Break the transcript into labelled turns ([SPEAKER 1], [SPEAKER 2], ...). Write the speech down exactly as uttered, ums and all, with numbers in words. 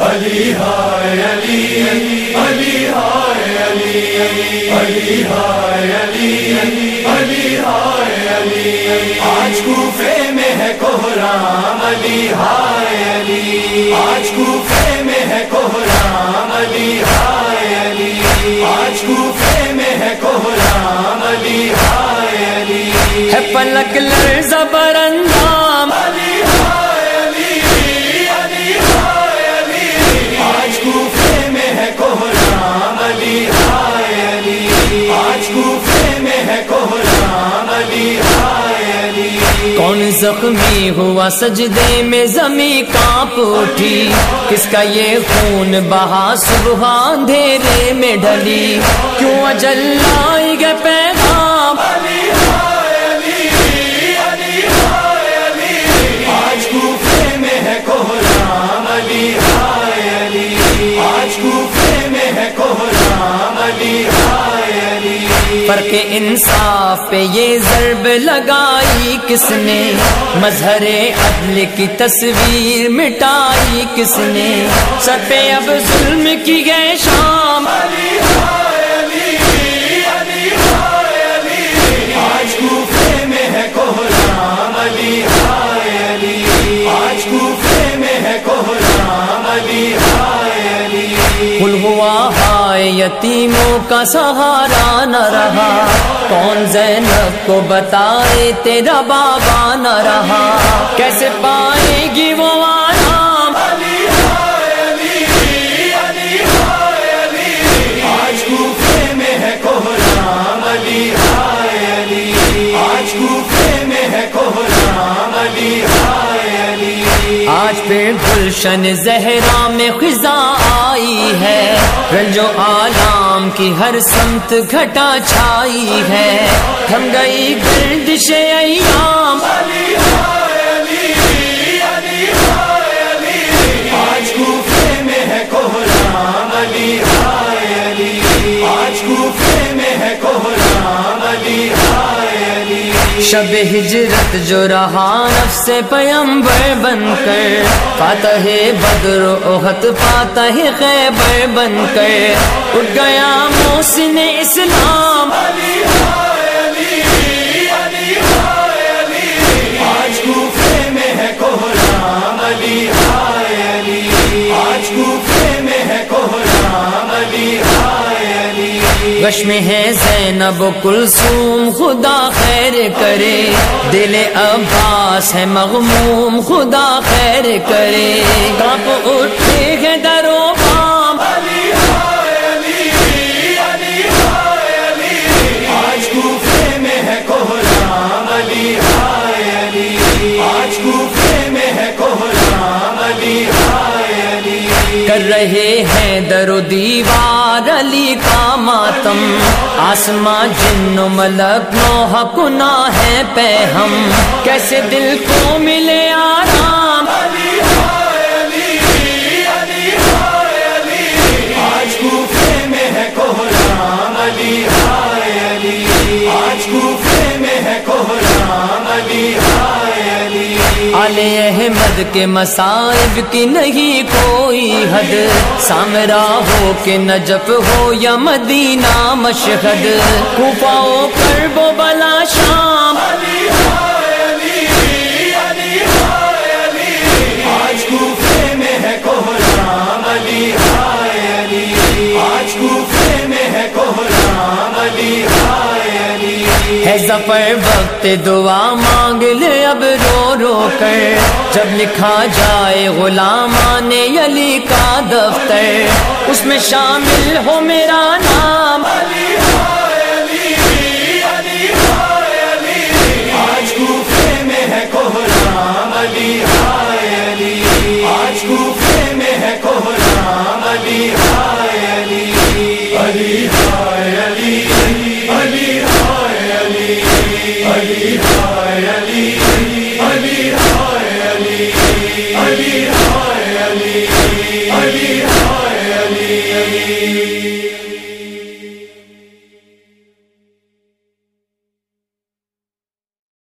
[SPEAKER 1] علی ہائے علی علی ہائے علی علی ہائے علی علی ہائے علی آج کوفے میں ہے کوہرام علی ہائے علی آج کوفے میں ہے کوہرام علی ہائے علی آج کوفے میں ہے کوہرام علی ہائے علی
[SPEAKER 2] ہے پلک لرزہ بر اندام
[SPEAKER 1] علی ہائے علی علی ہائے علی آج کوفے میں ہے کوہرام علی ہائے علی آج کوفے میں ہے کوہرام علی ہائے علی
[SPEAKER 2] کون زخمی ہوا سجدے میں زمیں کانپ اٹھی کس کا یہ خون بہا صبح اندھیرے میں ڈھلی کیوں اجل لائی گئے پیغام
[SPEAKER 1] علی ہائے علی علی ہائے علی آج کوفے میں ہے کوہرام علی ہائے علی آج کوفے میں ہے کوہرام علی ہائے علی
[SPEAKER 2] فرق انصاف پہ یہ ضرب لگائی کس نے مظہر عدل کی تصویر مٹائی کس نے سر پہ اب ظلم کی گئے شام
[SPEAKER 1] علی ہائے علی علی ہائے علی آج کوفے میں ہے کوہرام علی ہائے علی آج کوفے میں ہے کوہرام علی ہائے علی
[SPEAKER 2] کل ہوا ہائے یتیموں کا سہارا نہ رہا کون زینب کو بتائے تیرا بابا نہ رہا کیسے پائے گی وہ آرام
[SPEAKER 1] علی ہائے علی علی ہائے علی آج کوفے میں ہے کوہرام علی ہائے علی آج کوفے میں ہے کوہرام علی ہائے علی
[SPEAKER 2] آج پھر گلشن زہرا میں خزاں آئی ہے رنج و آلام کی ہر سمت گھٹا چھائی ہے تھم گئی گردش ایام
[SPEAKER 1] علی ہائے علی علی ہائے علی آج کوفے میں ہے کوہرام علی ہائے علی آج کوفے میں ہے کوہرام علی ہائے علی
[SPEAKER 2] شب ہجرت جو رہا نفس پیمبر بن کر فاتح بدر و احد فاتح خیبر بن کر اٹھ گیا محسن اسلام
[SPEAKER 1] علی ہائے علی علی ہائے علی آج کوفے میں ہے کوہرام علی ہائے علی آج کوفے میں ہے کوہرام علی ہائے علی
[SPEAKER 2] غش میں ہے زینب و کلثوم خدا خیر کرے دل عباس ہے مغموم خدا خیر کرے کانپ اٹھے ہیں در و بام
[SPEAKER 1] علی ہائے علی علی ہائے علی آج کوفے میں ہے کوہرام علی ہائے علی آج کوفے میں ہے کوہرام علی ہائے علی
[SPEAKER 2] کر رہے ہیں در و دیوار علی کا ماتم آسماں جن و ملک نوح کنا ہے پہ ہم کیسے دل کو ملے آرام
[SPEAKER 1] علی ہائے علی علی ہائے علی آج کوفے میں ہے کوہرام علی ہائے علی آج کوفے میں ہے کوہرام علی ہائے علی
[SPEAKER 2] آل احمد کے مصائب کی نہیں کوئی حد سامرا ہو کہ نجف ہو یا مدینہ مشہد کوفہ و کرب و بلا شام
[SPEAKER 1] علی ہائے علی علی ہائے علی آج کوفے میں ہے کوہرام علی ہائے علی آج کوفے میں ہے کوہرام علی ہائے علی
[SPEAKER 2] ہے ظفر وقت دعا مانگ لے اب رو رو کر جب لکھا جائے غلامان علی کا دفتر اس میں شامل ہو میرا نام
[SPEAKER 1] علی ہائے علی علی ہائے علی آج کوفے میں ہے کوہرام علی